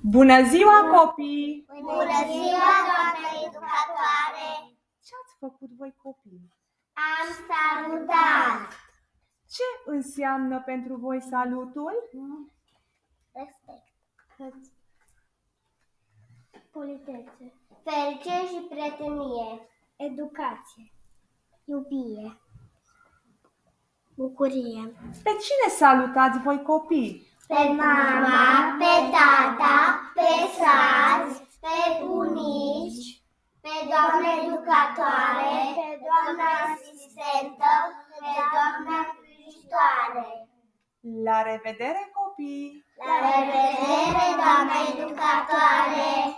Bună ziua, copii! Bună ziua, doamnă educatoare! Ce ați făcut voi, copii? Am salutat! Ce înseamnă pentru voi salutul? Respect. Politețe. Fericire și prietenie. Educație. Iubire. Bucurie. Pe cine salutați voi, copii? Pe mama, pe tata, pe frați, pe bunici, pe doamna educatoare, pe doamna asistentă, pe doamna îngrijitoare. La revedere, copii! La revedere, doamna educatoare!